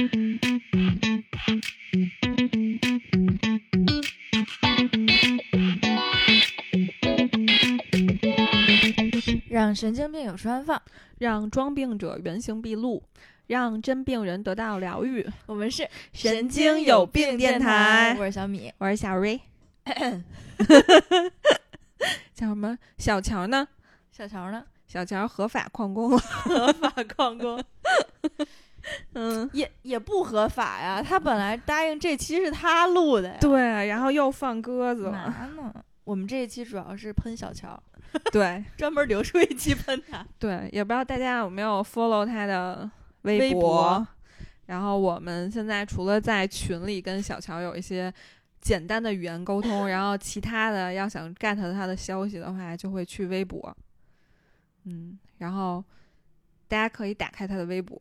让神经病有处安放， 让装病者原形毕露，让真病人得到疗愈。 我们是神经有病电台， 我是小米， 我是小瑞。叫什么？小乔呢？ 小乔呢？ 小乔合法旷工了， 合法旷工。也不合法呀，他本来答应这期是他录的呀。 对，然后又放鸽子了。 嘛呢？我们这一期主要是喷小乔， 对， 专门留出一期喷他。 对，也不知道大家有没有 follow 他的微博。然后我们现在除了在群里跟小乔有一些简单的语言沟通，然后其他的要想 get 他的消息的话，就会去微博。然后大家可以打开他的微博。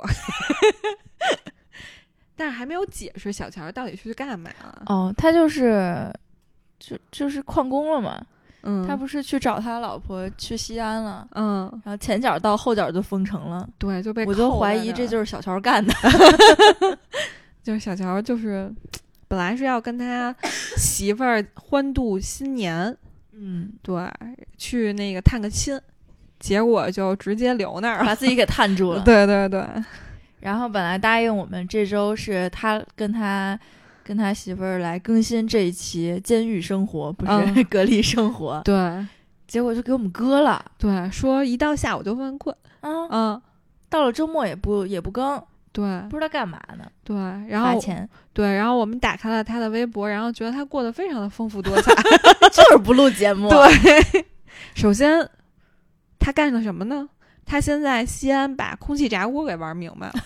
但是还没有解释小乔到底是去干嘛了。 哦，他就是旷工了嘛。他不是去找他老婆去西安了。然后前脚到后脚就封城了。 对，就被我就怀疑这就是小乔干的。 就是小乔就是本来是要跟他媳妇儿欢度新年，对，去那个探个亲，结果就直接留那儿了， 把自己给探住了。 对对对。 然后本来答应我们这周是他跟他媳妇儿来更新这一期监狱生活，不是隔离生活。 对， 结果就给我们割了。 对，说一到下午就犯困。 到了周末也不更。 对， 不知道干嘛呢。 对，然后花钱。 对，然后我们打开了他的微博，然后觉得他过得非常的丰富多彩。 就是不录节目。 对，首先他干了什么呢？他先在西安把空气炸锅给玩明白了。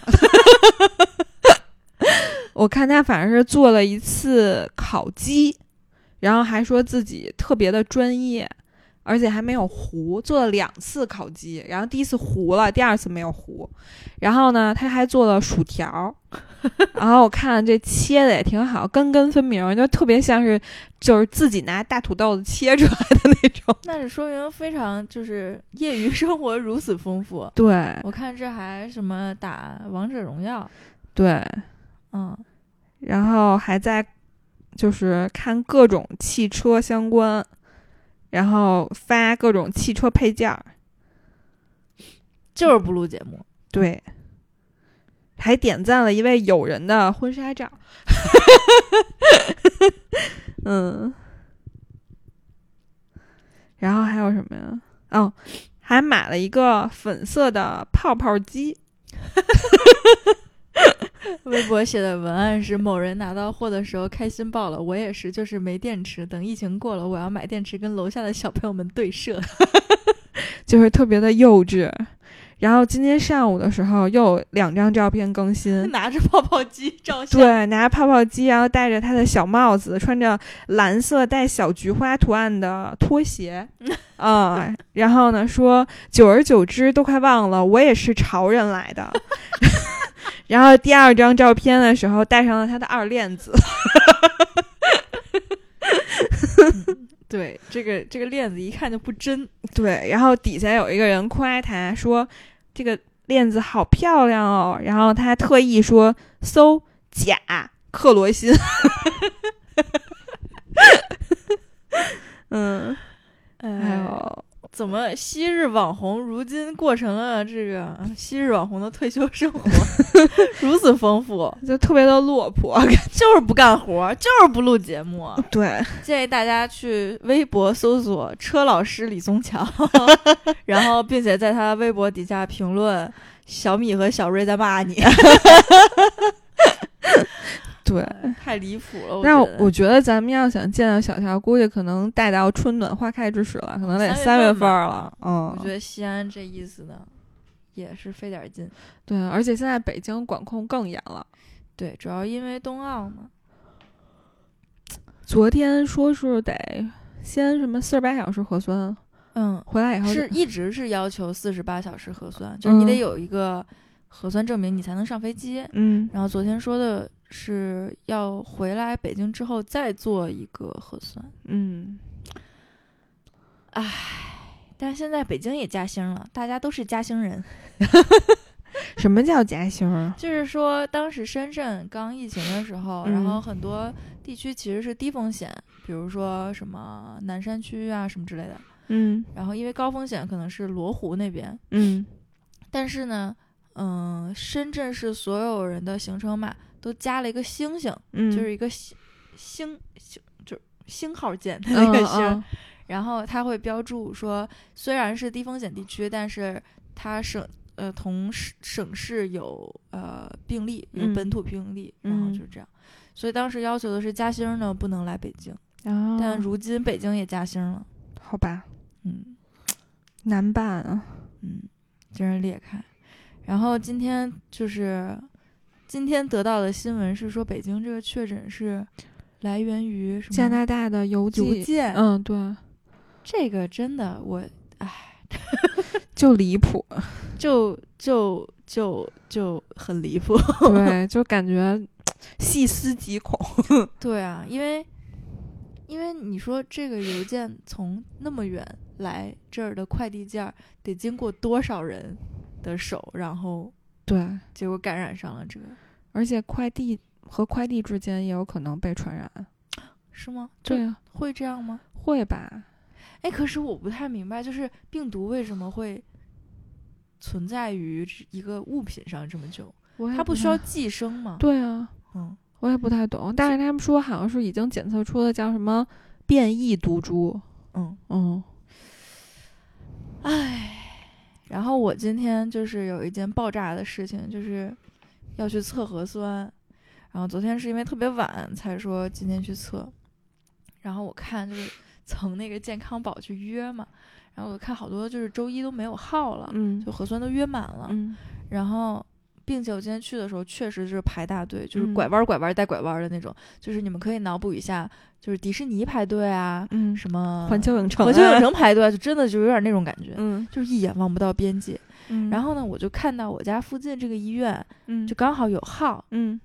我看他反正是做了一次烤鸡，然后还说自己特别的专业，而且还没有糊，做了2次烤鸡，然后第一次糊了，第2次没有糊。然后呢，他还做了薯条，然后我看这切的也挺好，根根分明，就特别像是就是自己拿大土豆子切出来的那种。 那是说明非常就是业余生活如此丰富。 对， 我看这还什么打王者荣耀。 对，然后还在就是看各种汽车相关，然后发各种汽车配件， 就是不录节目。 对，还点赞了一位友人的婚纱照。然后还有什么呀？还买了一个粉色的泡泡机。 微博写的文案是某人拿到货的时候开心爆了，我也是，就是没电池，等疫情过了我要买电池跟楼下的小朋友们对射。 就是特别的幼稚。然后今天上午的时候又有2张照片更新， 拿着泡泡机照相。 对，拿着泡泡机，然后戴着他的小帽子，穿着蓝色带小菊花图案的拖鞋。然后呢说久而久之都快忘了我也是潮人来的。然后第2张照片的时候戴上了他的2链子。 对，这个链子一看就不真。 对，然后底下有一个人夸他说这个链子好漂亮哦，然后他特意说搜假克罗心。还有怎么昔日网红如今过成了这个昔日网红的退休生活。如此丰富， 就特别的落魄。 就是不干活，就是不录节目。 对， 建议大家去微博搜索车老师李宗强。然后并且在他微博底下评论小米和小瑞在骂你。 对， 太离谱了。 但我觉得咱们要想见到小乔，估计可能待到春暖花开之时了，可能得3月份了。 我觉得西安这意思呢也是费点劲。 对，而且现在北京管控更严了。 对，主要因为冬奥嘛。 昨天说是得先什么48小时核酸。回来以后是一直是要求48小时核酸，就是你得有一个核酸证明你才能上飞机。然后昨天说的是要回来北京之后再做一个核酸。 唉， 但是现在北京也加星了，大家都是加星人。 什么叫夹心儿？ 就是说当时深圳刚疫情的时候，然后很多地区其实是低风险，比如说什么南山区啊什么之类的。然后因为高风险可能是罗湖那边。但是呢，深圳市所有人的行程码都加了一个星星，就是一个星，就是星号键的那个星。然后它会标注说，虽然是低风险地区，但是它同省市有病例，有本土病例，然后就是这样。所以当时要求的是加星呢不能来北京，但如今北京也加星了。 好吧，难办啊， 真是裂开。然后今天得到的新闻是说，北京这个确诊是来源于什么？ 加拿大的邮件。对， 这个真的就离谱， 就很离谱。 对，就感觉细思极恐。 对啊，因为你说这个邮件从那么远来这儿的快递件得经过多少人的手，然后对， 结果感染上了这个。 而且快递和快递之间也有可能被传染。 是吗？ 对啊， 会这样吗？ 会吧。 可是我不太明白，就是病毒为什么会存在于一个物品上这么久？它不需要寄生吗？ 对啊，我也不太懂。但是他们说好像是已经检测出了叫什么变异毒株。 然后我今天就是有一件爆炸的事情，就是要去测核酸。然后昨天是因为特别晚才说今天去测，然后我看就是从那个健康宝去约嘛，然后我看好多就是周一都没有号了，就核酸都约满了。然后并且我今天去的时候确实就是排大队，就是拐弯带拐弯的那种，就是你们可以脑补一下，就是迪士尼排队啊，什么环球影城排队啊，就真的就有点那种感觉，就是一眼望不到边界。然后呢，我就看到我家附近这个医院，就刚好有号，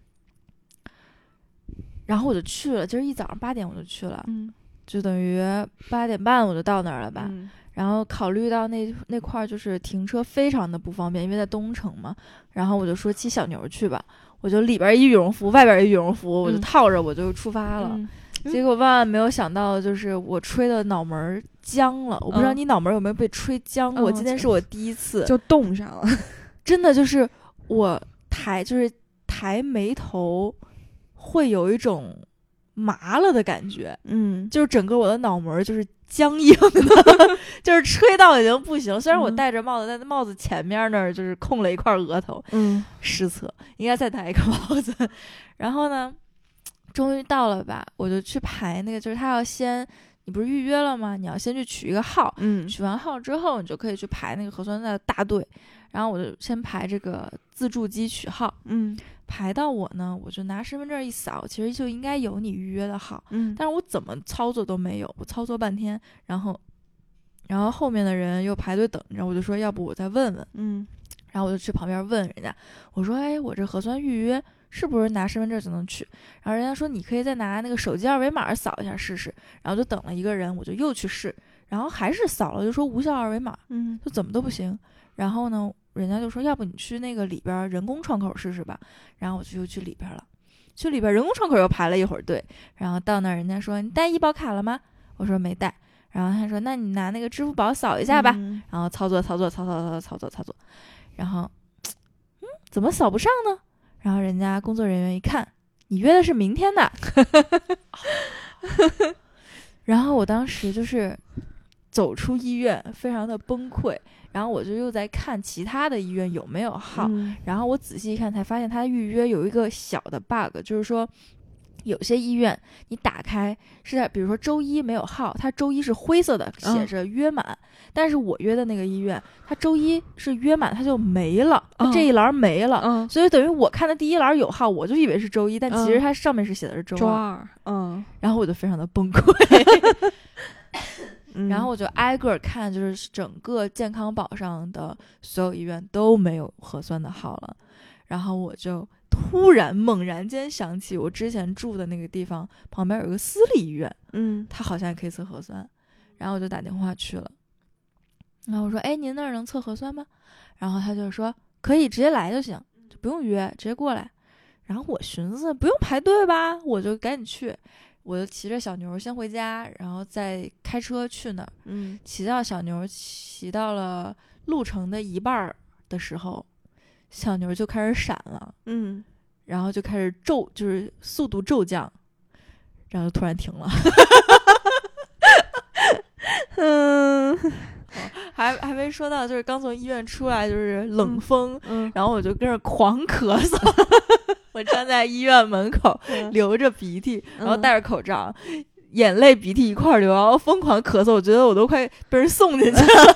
然后我就去了，今儿一早上8点我就去了，就等于8点半我就到那儿了吧。然后考虑到那块儿就是停车非常的不方便，因为在东城嘛，然后我就说骑小牛去吧，我就里边一羽绒服，外边一羽绒服，我就套着我就出发了。结果万万没有想到，就是我吹的脑门僵了。我不知道你脑门有没有被吹僵过，今天是我第一次就冻上了， 真的就是我抬眉头会有一种麻了的感觉，就是整个我的脑门就是僵硬的，就是吹到已经不行。虽然我戴着帽子，但是帽子前面那儿就是空了一块额头，失策，应该再戴一个帽子。然后呢，终于到了吧，我就去排那个，就是他要先，你不是预约了吗？你要先去取一个号，取完号之后，你就可以去排那个核酸的大队。然后我就先排这个自助机取号，排到我呢，我就拿身份证一扫，其实就应该有你预约的号，但是我怎么操作都没有，我操作半天，然后后面的人又排队等着，我就说要不我再问问，然后我就去旁边问人家，我说我这核酸预约是不是拿身份证就能取？然后人家说你可以再拿那个手机二维码扫一下试试，然后就等了一个人，我就又去试，然后还是扫了，就说无效二维码，就怎么都不行。然后呢，人家就说要不你去那个里边人工窗口试试吧，然后我就又去里边了，去里边人工窗口又排了一会儿队，然后到那儿人家说你带医保卡了吗？我说没带，然后他说那你拿那个支付宝扫一下吧，然后操作，然后怎么扫不上呢？然后人家工作人员一看，你约的是明天的，然后我当时就是走出医院非常的崩溃，然后我就又在看其他的医院有没有号，然后我仔细一看才发现他预约有一个小的 bug， 就是说有些医院你打开是在比如说周一没有号，它周一是灰色的写着约满，但是我约的那个医院它周一是约满，它就没了，这一栏没了，所以等于我看的第一栏有号，我就以为是周一，但其实它上面是写的是周二，然后我就非常的崩溃然后我就挨个看，就是整个健康宝上的所有医院都没有核酸的号了，然后我就突然猛然间想起我之前住的那个地方旁边有一个私立医院，他好像也可以测核酸，然后我就打电话去了，然后我说您那儿能测核酸吗？然后他就说可以直接来就行，就不用约，直接过来。然后我寻思不用排队吧，我就赶紧去，我就骑着小牛先回家，然后再开车去那儿。骑到小牛骑到了路程的一半的时候，小牛就开始闪了，然后就开始就是速度骤降，然后就突然停了。还没说到，就是刚从医院出来，就是冷风，然后我就跟着狂咳嗽。我站在医院门口，流着鼻涕，然后戴着口罩，眼泪鼻涕一块流，然后疯狂咳嗽，我觉得我都快被人送进去了。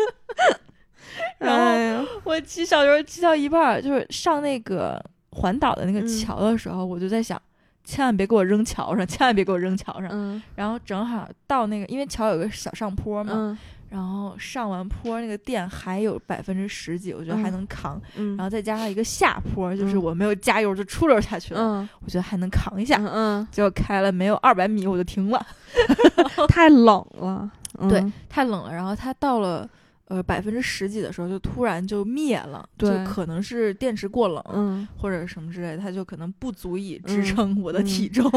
然后我骑小牛骑到一半，就是上那个环岛的那个桥的时候，我就在想，千万别给我扔桥上，千万别给我扔桥上。然后正好到那个，因为桥有个小上坡嘛，然后上完坡那个电还有10%几，我觉得还能扛。然后再加上一个下坡，就是我没有加油就出溜下去了，我觉得还能扛一下。结果开了没有200米我就停了。 太冷了。 对，太冷了。然后它到了10%几的时候就突然就灭了，就可能是电池过冷，或者什么之类的，它就可能不足以支撑我的体重。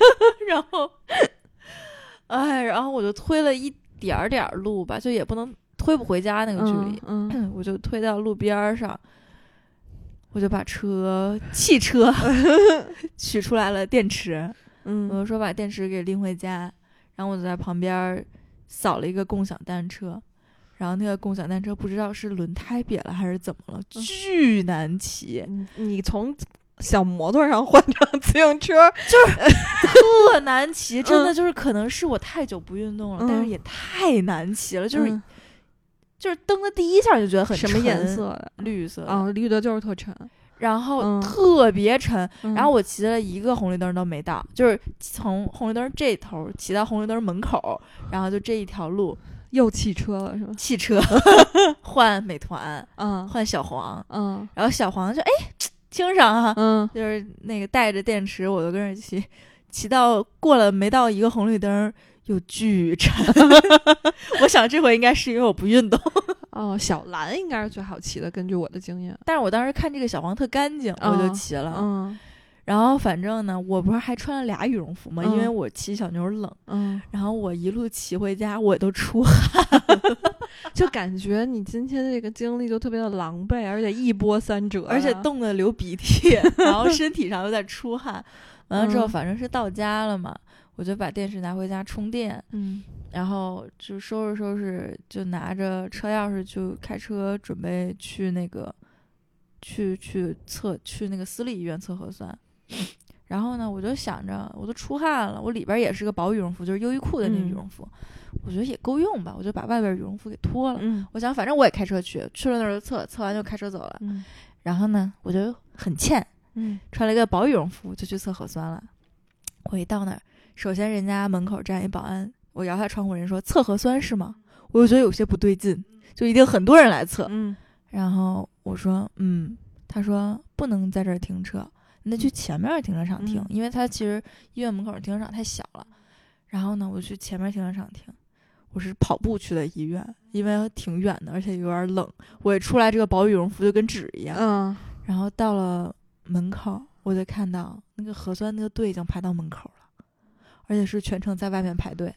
然后我就推了一点点路吧，就也不能推不回家那个距离，我就推到路边上，我就把汽车取出来了电池，我就说把电池给拎回家，然后我就在旁边扫了一个共享单车，然后那个共享单车不知道是轮胎瘪了还是怎么了，巨难骑。 你从小摩托上换成自行车， 就是特难骑，真的就是可能是我太久不运动了，但是也太难骑了，就是蹬的第一下就觉得很沉。 什么颜色的？ 绿色的。 绿的就是特沉， 然后特别沉，然后我骑了一个红绿灯都没到，就是从红绿灯这头骑到红绿灯门口，然后就这一条路又汽车了是吧？ 汽车换美团，换小黄，然后小黄就清爽啊，就是那个带着电池，我就跟着骑到过了没到一个红绿灯，又巨沉。我想这回应该是因为我不运动。 小蓝应该是最好骑的，根据我的经验。 但是我当时看这个小黄特干净，我就骑了。然后反正呢，我不是还穿了2羽绒服吗？因为我骑小牛冷。然后我一路骑回家，我都出汗了。 就感觉你今天这个经历就特别的狼狈，而且一波三折， 而且冻得流鼻涕，然后身体上又在出汗。完了之后，反正是到家了嘛，我就把电池拿回家充电。然后就收拾收拾，就拿着车钥匙就开车准备去那个去那个私立医院测核酸。然后呢，我就想着我都出汗了，我里边也是个薄羽绒服，就是优衣库的那个羽绒服，我觉得也够用吧，我就把外边羽绒服给脱了。我想反正我也开车去了那儿就测完就开车走了。然后呢，我就很欠，穿了一个薄羽绒服就去测核酸了。我一到那儿，首先人家门口站一保安，我摇下窗户，人说测核酸是吗？我就觉得有些不对劲，就一定很多人来测。然后我说他说不能在这儿停车，你得去前面停车场停，因为他其实医院门口的停车场太小了。然后呢，我去前面停车场停，我是跑步去的医院，因为挺远的，而且有点冷。我一出来，这个薄羽绒服就跟纸一样。然后到了门口，我就看到那个核酸那个队已经排到门口了，而且是全程在外面排队。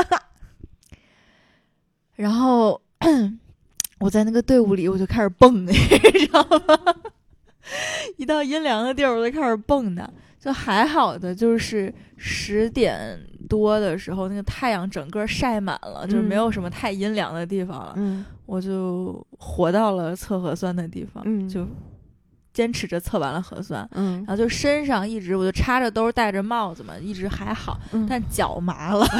然后我在那个队伍里，我就开始蹦，你知道吗？一到阴凉的地儿，我就开始蹦的。就还好的，就是10点多的时候，那个太阳整个晒满了，就是没有什么太阴凉的地方了。我就活到了测核酸的地方，就坚持着测完了核酸。然后就身上一直我就插着兜戴着帽子嘛，一直还好，但脚麻了。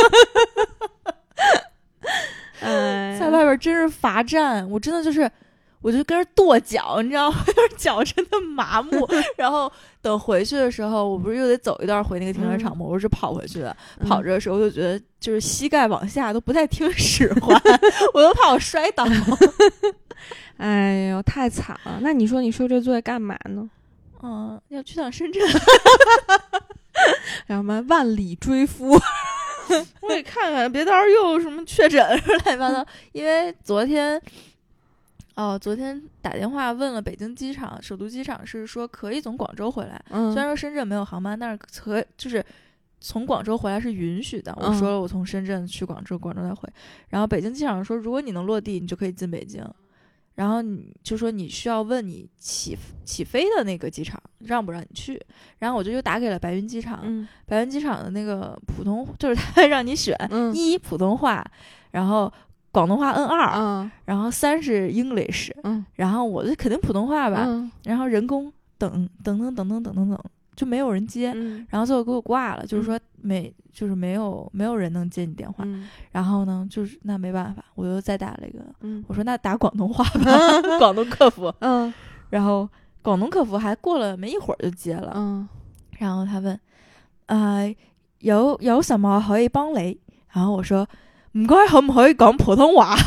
在外边真是罚站，我真的就是我就跟着跺脚，你知道吗？就是脚真的麻木。然后等回去的时候，我不是又得走一段回那个停车场吗？我是跑回去的。跑着的时候就觉得就是膝盖往下都不太听使唤，我都怕我摔倒。 哎呦，太惨了！那你说你受这罪干嘛呢？ 要去趟深圳。 让我们万里追夫。 我得看看，别到时候又有什么确诊乱七八糟。因为昨天昨天打电话问了北京机场，首都机场是说可以从广州回来，虽然说深圳没有航班，但是就是从广州回来是允许的。我说了我从深圳去广州，广州再回。然后北京机场说如果你能落地，你就可以进北京。然后你就说你需要问你起飞的那个机场让不让你去，然后我就又打给了白云机场，白云机场的那个普通就是他让你选1普通话，然后广东话 N2，然后3是 English，然后我就肯定普通话吧，然后人工等就没有人接，然后最后给我挂了，就是说没有人能接你电话，然后呢就是那没办法，我又再打了一个，我说那打广东话吧，广东客服，然后广东客服还过了没一会儿就接了，然后他问有什么可以帮你，然后我说唔該可唔可以講普通話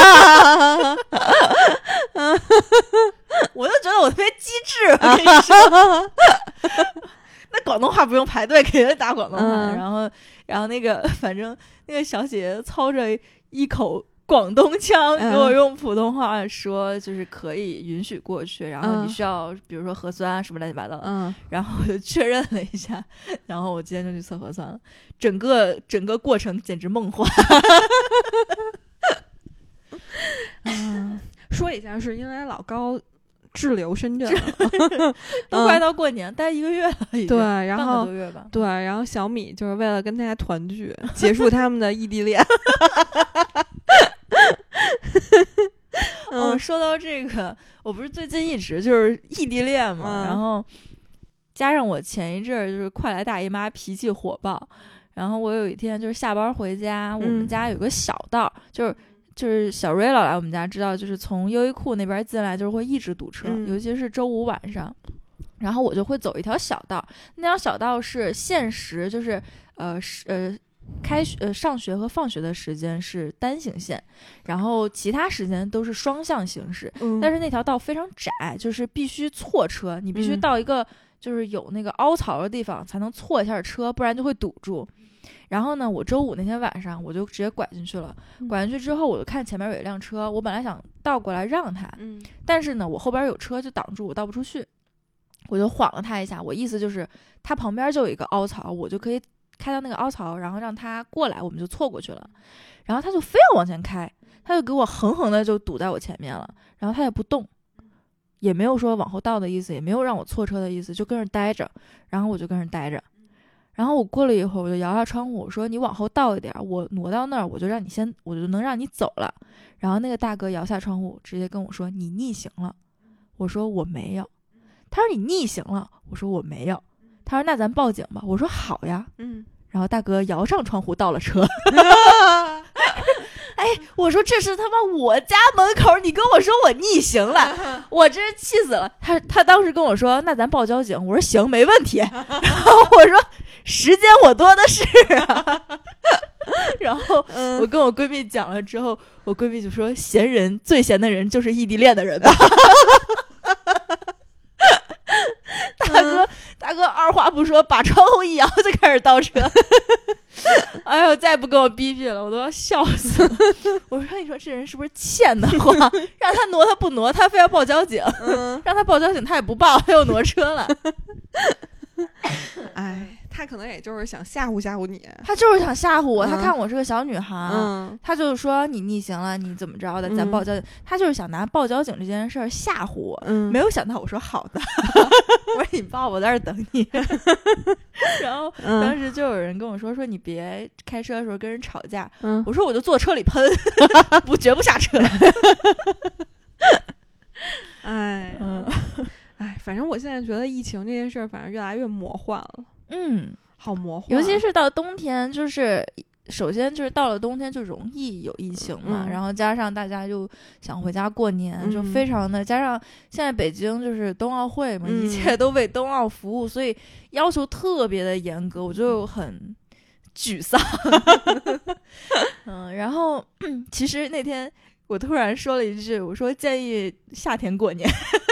我就觉得我特别机智，我跟你说那广东话不用排队，肯定打广东话，然后那个反正那个小姐姐操着一口广东腔给我用普通话说，就是可以允许过去，然后你需要比如说核酸啊什么乱七八糟的，然后我就确认了一下，然后我今天就去测核酸了，整个过程简直梦幻说一下是因为老高滞留深圳了都快到过年待1个月了已经， 对，然后半个多月吧， 对，然后小米就是为了跟大家团聚结束他们的异地恋说到这个，我不是最近一直就是异地恋嘛，然后加上我前一阵就是快来大姨妈脾气火爆，然后我有一天就是下班回家，我们家有个小道，就是小瑞老来我们家知道，就是从优衣库那边进来就是会一直堵车，尤其是周5晚上，然后我就会走一条小道，那条小道是限时，就是上学和放学的时间是单行线，然后其他时间都是双向行驶，但是那条道非常窄，就是必须错车，你必须到一个就是有那个凹槽的地方才能错一下车，不然就会堵住。然后呢，我周5那天晚上我就直接拐进去了，拐进去之后我就看前面有一辆车，我本来想倒过来让他，但是呢我后边有车就挡住我倒不出去，我就晃了他一下，我意思就是他旁边就有一个凹槽，我就可以开到那个凹槽，然后让他过来，我们就错过去了。然后他就非要往前开，他就给我狠狠的就堵在我前面了，然后他也不动，也没有说往后倒的意思，也没有让我错车的意思，就跟着待着，然后我就跟着待着。然后我过了一会儿，我就摇下窗户，我说你往后倒一点，我挪到那儿，我就能让你走了。然后那个大哥摇下窗户，直接跟我说你逆行了。我说我没有。他说你逆行了。我说我没有。他说那咱报警吧。我说好呀。然后大哥摇上窗户倒了车。哎，我说这是他妈我家门口，你跟我说我逆行了，我真是气死了。他当时跟我说那咱报交警，我说行没问题。然后我说时间我多的是啊。然后我跟我闺蜜讲了之后，我闺蜜就说闲人最闲的人就是异地恋的人吧。大哥二话不说把窗户一摇就开始倒车。哎呦，再不跟我逼逼了，我都要笑死了。我说你说这人是不是欠的慌，让他挪他不挪，他非要报交警，让他报交警他也不报，他又挪车了。 哎，他可能也就是想吓唬吓唬你， 他就是想吓唬我，他看我是个小女孩，他就说你逆行了，你怎么着的，咱报交警，他就是想拿报交警这件事儿吓唬我，没有想到我说好的。我说你报，我在这儿等你。然后当时就有人跟我说你别开车的时候跟人吵架，我说我就坐车里喷，绝不下车。 哎，反正我现在觉得疫情这件事儿，反正越来越魔幻了。好魔幻， 尤其是到冬天，就是首先就是到了冬天就容易有疫情嘛，然后加上大家就想回家过年，就非常的加上现在北京就是冬奥会嘛，一切都为冬奥服务，所以要求特别的严格，我就很沮丧。然后其实那天我突然说了一句，我说建议夏天过年。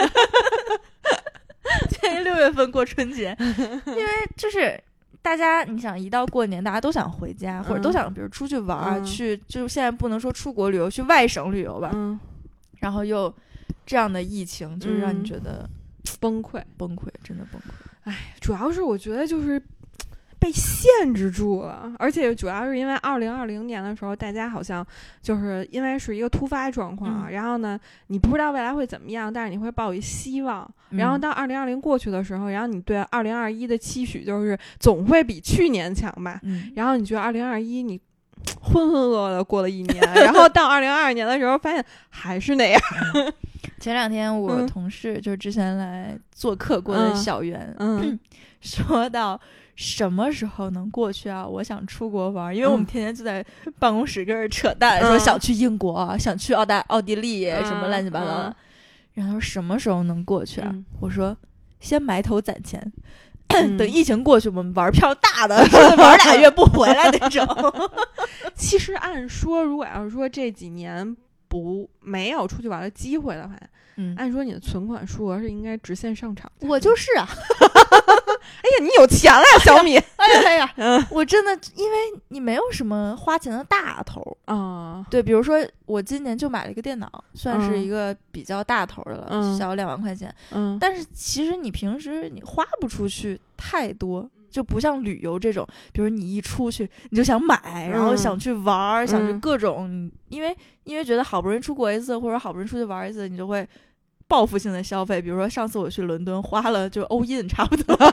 建议6月份过春节，因为就是大家你想一到过年大家都想回家，或者都想比如出去玩，去就现在不能说出国旅游，去外省旅游吧， 然后又这样的疫情，就是让你觉得崩溃， 真的崩溃。 哎，主要是我觉得就是被限制住了，而且主要是因为2020年的时候，大家好像就是因为是一个突发状况，然后呢，你不知道未来会怎么样，但是你会抱有希望。然后到2020过去的时候，然后你对2021的期许就是总会比去年强吧。然后你觉得2021你浑浑噩噩的过了一年，然后到2022年的时候发现还是那样。 前2天我同事就是之前来做客过的小袁，说到什么时候能过去啊？我想出国玩，因为我们天天就在办公室跟人扯淡，说想去英国，想去奥地利，什么乱七八糟的。然后说什么时候能过去啊？我说先埋头攒钱，等疫情过去，我们玩票大的，玩2月不回来那种。 其实按说，如果要是说这几年没有出去玩的机会的话，按说你的存款数额是应该直线上涨。 我就是啊。 哎呀，你有钱了呀，小米！ 哎呀，我真的，因为你没有什么花钱的大头啊。 对，比如说我今年就买了一个电脑，算是一个比较大头的了，小2万块钱。但是其实你平时你花不出去太多。就不像旅游这种，比如你一出去你就想买，然后想去玩，想去各种，因为觉得好不容易出国一次，或者好不容易出去玩一次，你就会报复性的消费。比如说上次我去伦敦花了就all in差不多。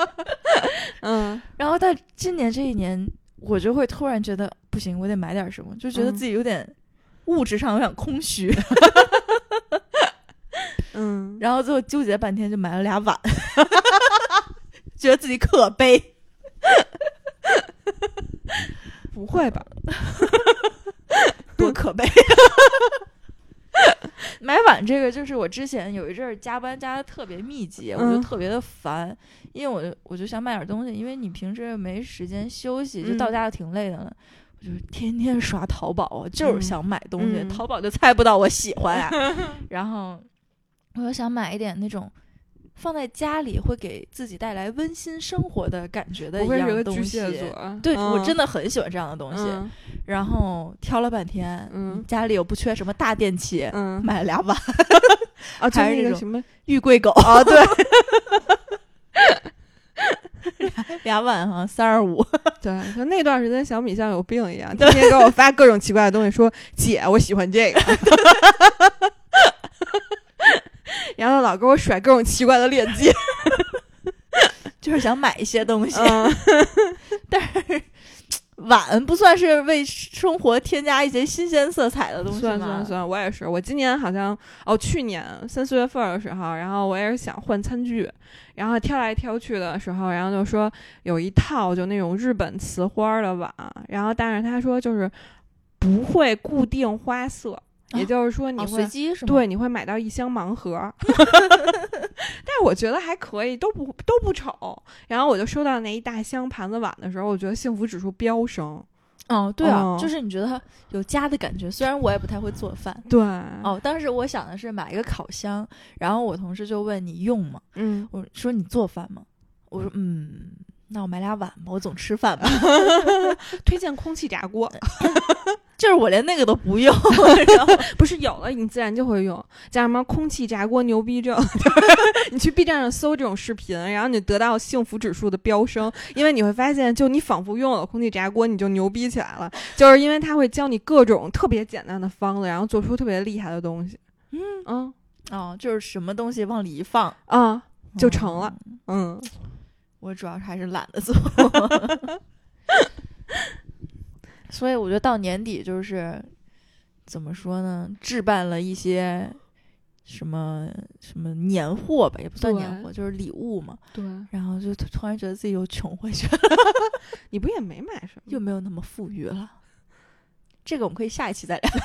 然后到今年这一年，我就会突然觉得不行，我得买点什么，就觉得自己有点物质上有点空虚。然后最后纠结半天就买了2碗。觉得自己可悲。 不会吧？ 多可悲。买碗这个就是我之前有一阵儿加班加的特别密集，我就特别的烦，因为我就想买点东西，因为你平时没时间休息，就到家就挺累的了。我就天天刷淘宝，就是想买东西，淘宝就猜不到我喜欢啊。然后我就想买一点那种放在家里会给自己带来温馨生活的感觉的一样东西。对，我真的很喜欢这样的东西。然后挑了半天，家里又不缺什么大电器，买了2碗。 还是那个什么玉桂狗啊，对。 2碗哈，35。 对，就那段时间小米像有病一样，天天给我发各种奇怪的东西，说姐我喜欢这个。然后老给我甩各种奇怪的链接。 就是想买一些东西。但是碗不算是为生活添加一些新鲜色彩的东西吗？ 算，我也是。我今年好像去年3、4月份的时候，然后我也是想换餐具，然后挑来挑去的时候，然后就说有一套就那种日本瓷花的碗，然后但是他说就是不会固定花色。也就是说你会随机是吗？ 对，你会买到一箱盲盒。但是我觉得还可以，都不丑。然后我就收到那一大箱盘子碗的时候，我觉得幸福指数飙升。 对啊，就是你觉得有家的感觉。虽然我也不太会做饭。 对。 当时我想的是买一个烤箱，然后我同事就问你用吗？我说你做饭吗？我说那我买2碗吧，我总吃饭吧。 推荐空气炸锅。 就是我连那个都不用。 不是有了你自然就会用，叫什么空气炸锅牛逼症。你去 B 站上搜这种视频，然后你得到幸福指数的飙升，因为你会发现就你仿佛拥有了空气炸锅，你就牛逼起来了。就是因为它会教你各种特别简单的方子，然后做出特别厉害的东西。 就是什么东西往里一放就成了。 我主要还是懒得做。所以我觉得到年底就是怎么说呢，置办了一些什么年货吧，也不算年货，就是礼物嘛。 对。然后就突然觉得自己又穷回去了。 你不也没买什么， 又没有那么富裕了。这个我们可以下一期再聊。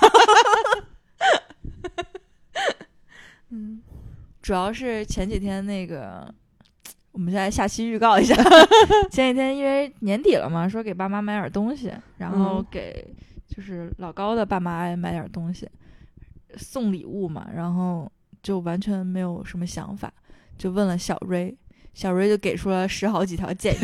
主要是前几天那个。我们现在下期预告一下。前几天因为年底了嘛，说给爸妈买点东西，然后给就是老高的爸妈买点东西，送礼物嘛，然后就完全没有什么想法，就问了小瑞就给出了10好几条建议。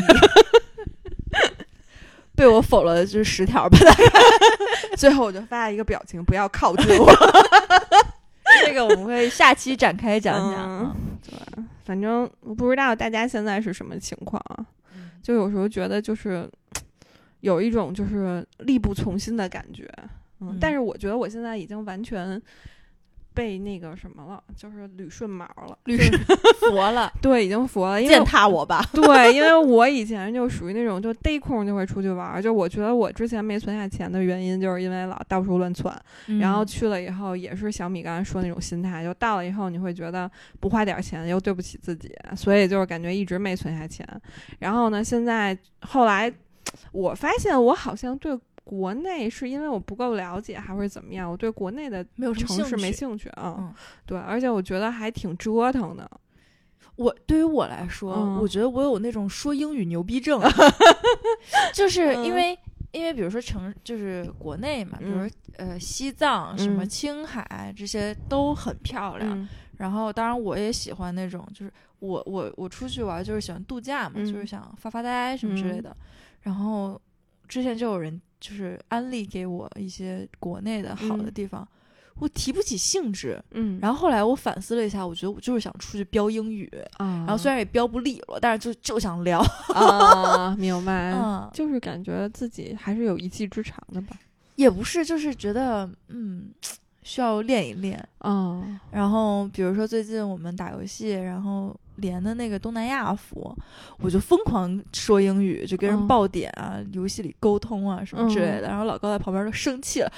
被我否了就是10条吧。大概。 最后我就发了一个表情，不要靠近我。 个我们会下期展开讲讲。 对，反正我不知道大家现在是什么情况啊，就有时候觉得就是有一种就是力不从心的感觉。但是我觉得我现在已经完全被那个什么了，就是捋顺毛了， 捋顺佛了。 对，已经佛了。践踏我吧。 对，因为我以前就属于那种就逮空就会出去玩，就我觉得我之前没存下钱的原因就是因为老到处乱窜，然后去了以后也是小米刚才说那种心态，就到了以后你会觉得不花点钱又对不起自己，所以就是感觉一直没存下钱。然后呢，现在后来我发现我好像对国内是因为我不够了解还是怎么样，我对国内的城市没兴趣啊。对，而且我觉得还挺折腾的。 对于我来说，我觉得我有那种说英语牛逼症，就是因为比如说就是国内嘛，比如说西藏、什么青海这些都很漂亮。然后当然我也喜欢那种，就是我出去玩就是喜欢度假嘛，就是想发呆什么之类的。然后之前就有人就是安利给我一些国内的好的地方，我提不起兴致。然后后来我反思了一下，我觉得我就是想出去飙英语，然后虽然也飙不利落，但是就想聊。 明白。就是感觉自己还是有一技之长的吧。 也不是，就是觉得需要练一练。然后比如说最近我们打游戏，然后连的那个东南亚服，我就疯狂说英语，就跟人爆点啊，游戏里沟通啊什么之类的。然后老高在旁边都生气了，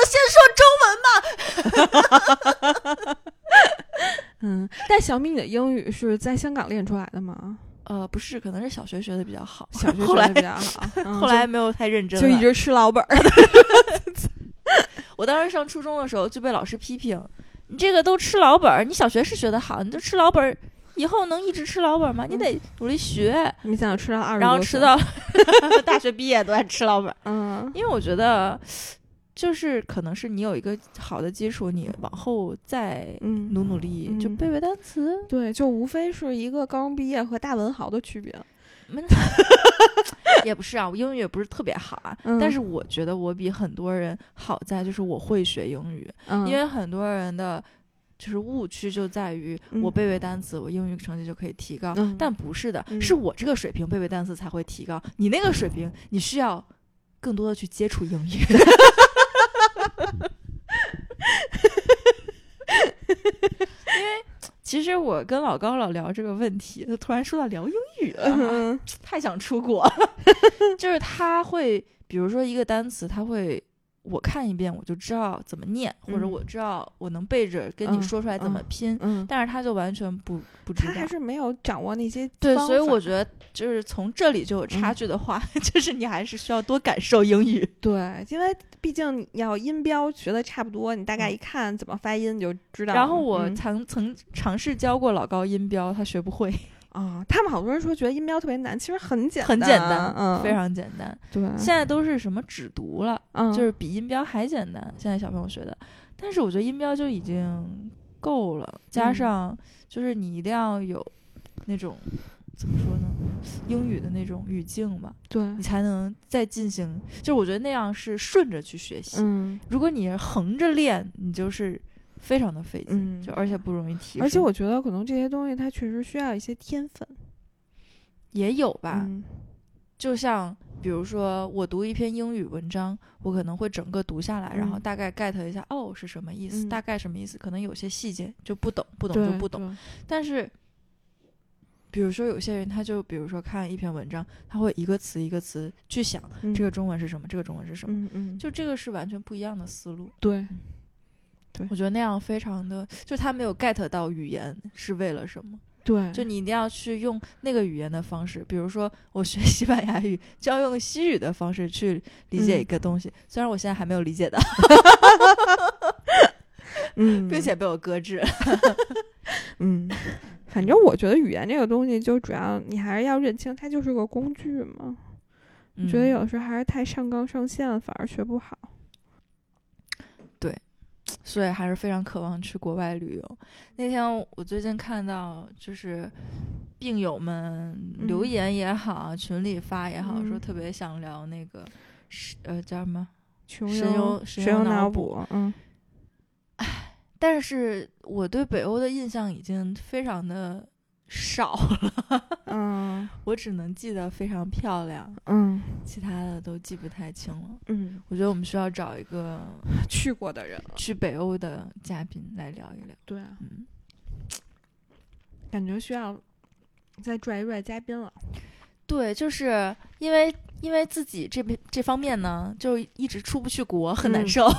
你能先说中文吗？但小米你的英语是在香港练出来的吗？ 不是，可能是小学学的比较好， 小学学的比较好， 后来没有太认真了， 就一直吃老本。 我当时上初中的时候就被老师批评，你这个都吃老本，你小学是学的好，你就吃老本，以后能一直吃老本吗？你得努力学。 你想吃到20多岁， 然后吃到大学毕业都还吃老本。因为我觉得就是可能是你有一个好的基础，你往后再努力，就背背单词。 对，就无非是一个高中毕业和大文豪的区别。 也不是啊，我英语也不是特别好啊，但是我觉得我比很多人好在就是我会学英语。因为很多人的就是误区就在于我背背单词，我英语成绩就可以提高，但不是的，是我这个水平背背单词才会提高，你那个水平你需要更多的去接触英语。因为其实我跟老高老聊这个问题，就突然说到聊英语了，太想出国了。就是他会比如说一个单词，他会我看一遍我就知道怎么念，或者我知道我能背着跟你说出来怎么拼，但是他就完全不知道， 他还是没有掌握那些方法。 对，所以我觉得就是从这里就有差距的话，就是你还是需要多感受英语。 对，因为毕竟你要音标学的差不多，你大概一看怎么发音你就知道。 然后我曾尝试教过老高音标，他学不会。 他们好多人说觉得音标特别难，其实很简单，非常简单。 对， 现在都是什么指读了，就是比音标还简单。现在小朋友学的，但是我觉得音标就已经够了，加上就是你一定要有那种怎么说呢，英语的那种语境吧， 对， 你才能再进行。就我觉得那样是顺着去学习。如果你横着练，你就是非常的费劲，就而且不容易提升。 而且我觉得可能这些东西它确实需要一些天分， 也有吧。就像比如说我读一篇英语文章，我可能会整个读下来，然后大概 get 一下是什么意思，大概什么意思，可能有些细节就不懂就不懂。但是比如说有些人他就比如说看一篇文章，他会一个词一个词去想，这个中文是什么，这个中文是什么，就这个是完全不一样的思路。 对， 我觉得那样非常的，就他没有 get 到语言是为了什么。 对， 就你一定要去用那个语言的方式，比如说我学西班牙语就要用西语的方式去理解一个东西，虽然我现在还没有理解到并且被我搁置。 反正我觉得语言这个东西就主要你还是要认清它就是个工具嘛。我觉得有时候还是太上纲上线了，反而学不好。 对，所以还是非常渴望去国外旅游。那天我最近看到就是病友们留言也好，群里发也好，说特别想聊那个叫什么神游脑补。 但是我对北欧的印象已经非常的少了，我只能记得非常漂亮，其他的都记不太清了。我觉得我们需要找一个去过的人， 去北欧的嘉宾来聊一聊。 对，感觉需要再拽一拽嘉宾了。 对，就是因为自己这方面呢，就一直出不去国，很难受。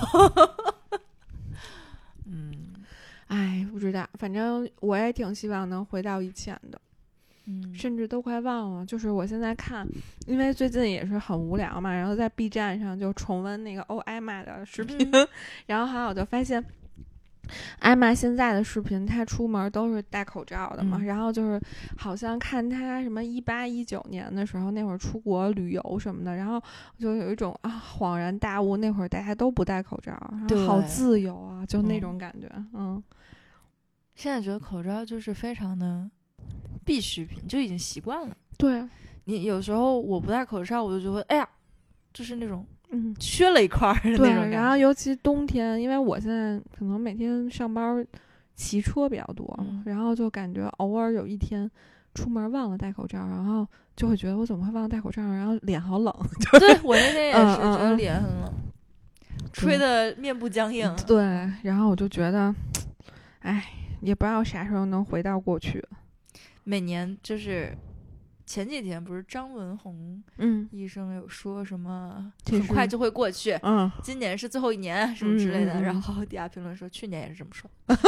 哎，不知道，反正我也挺希望能回到以前的。甚至都快忘了。就是我现在看，因为最近也是很无聊嘛，然后在 B 站上就重温那个艾玛的视频，然后还有就发现艾玛现在的视频，她出门都是戴口罩的嘛，然后就是好像看她什么18、19年的时候，那会儿出国旅游什么的，然后就有一种恍然大悟，那会儿大家都不戴口罩，然后好自由啊，就那种感觉。 现在觉得口罩就是非常的必需品，就已经习惯了。 对， 你有时候我不戴口罩，我就觉得哎呀，就是那种缺了一块的那种感觉。 对，然后尤其冬天，因为我现在可能每天上班骑车比较多，然后就感觉偶尔有一天出门忘了戴口罩，然后就会觉得我怎么会忘了戴口罩，然后脸好冷。 对，我那天也是觉得脸很冷，吹得面部僵硬。 对，然后我就觉得哎，也不知道啥时候能回到过去。 每年就是前几天不是张文宏医生有说什么很快就会过去，今年是最后一年什么之类的，然后底下评论说去年也是这么说。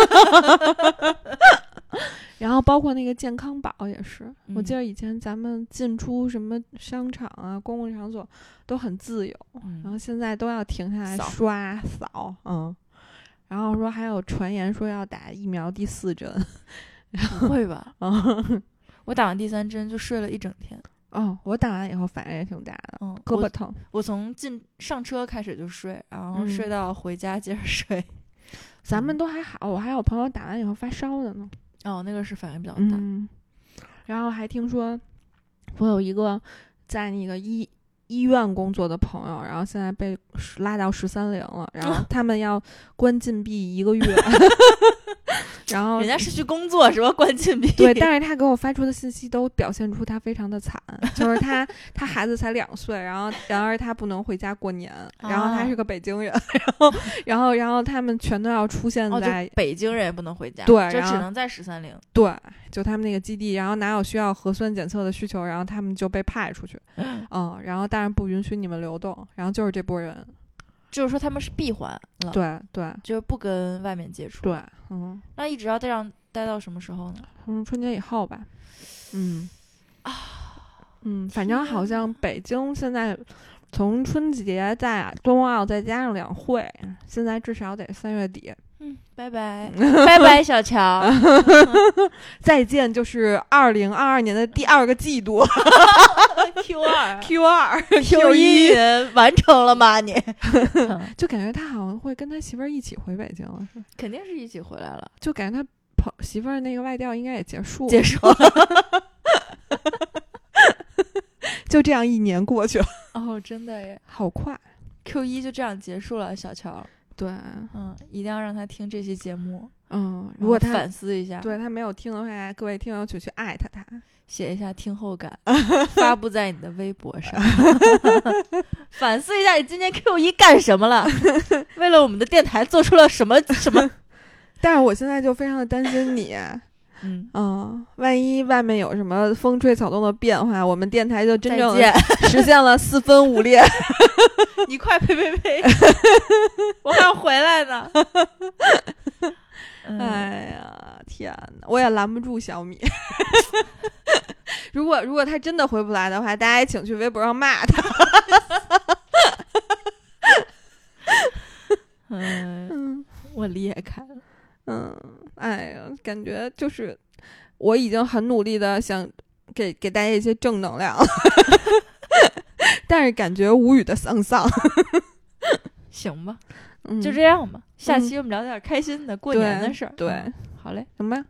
然后包括那个健康宝也是，我记得以前咱们进出什么商场啊公共场所都很自由，然后现在都要停下来刷扫。然后说还有传言说要打疫苗第4针。 不会吧？我打完第3针就睡了一整天。 我打完以后反应也挺大的，胳膊疼。 我从上车开始就睡，然后睡到回家接着睡。 咱们都还好，我还有朋友打完以后发烧的呢。 那个是反应比较大。 然后还听说我有一个在那个医院工作的朋友，然后现在被拉到13-0了，然后他们要关禁闭1个月。然后人家是去工作，什么关禁闭？ 对，但是他给我发出的信息都表现出他非常的惨，就是他孩子才2岁，然而他不能回家过年，然后他是个北京人，然后他们全都要出现在北京人也不能回家， 对， 就只能在13-0。 对，就他们那个基地，然后哪有需要核酸检测的需求，然后他们就被派出去，然后当然不允许你们流动，然后就是这波人。 就是说他们是闭环了， 对， 就是不跟外面接触。 对， 那一直要待到什么时候呢？ 春节以后吧。反正好像北京现在从春节在冬奥再加上2会，现在至少得3月底。 拜拜拜拜小乔。 再见，就是2022年的第2个季度。 Q1 完成了吗？你就感觉他好像会跟他媳妇儿一起回北京了，是？ 肯定是一起回来了。 就感觉他媳妇儿那个外调应该也结束了。就这样1年过去了。 真的耶， 好快。 Q1 就这样结束了，小乔。 对， 一定要让他听这期节目。 如果他反思一下， 对他没有听的话，各位听友去艾特他， 写一下听后感，发布在你的微博上，反思一下你今天 Q1 干什么了，为了我们的电台做出了什么。 但是我现在就非常的担心你。万一外面有什么风吹草动的变化，我们电台就真正实现了4分5裂。 你快呸！我还要回来呢。 哎呀，天哪，我也拦不住小米。如果他真的回不来的话，大家也请去微博上骂他。 我裂开了。 哎呀，感觉就是我已经很努力的想给大家一些正能量了。但是感觉无语的丧。 行吧，就这样吧。下期我们聊点开心的过年的事儿。 对， 好嘞， 行吧。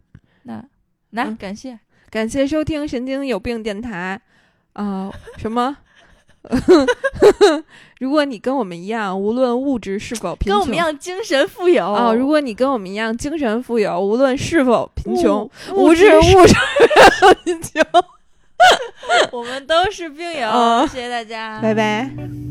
那感谢收听神经有病电台。什么如果你跟我们一样，无论物质是否贫穷， 跟我们一样精神富有如果你跟我们一样精神富有，无论是否贫穷， 物质贫穷， 我们都是病友。谢谢大家， 拜拜。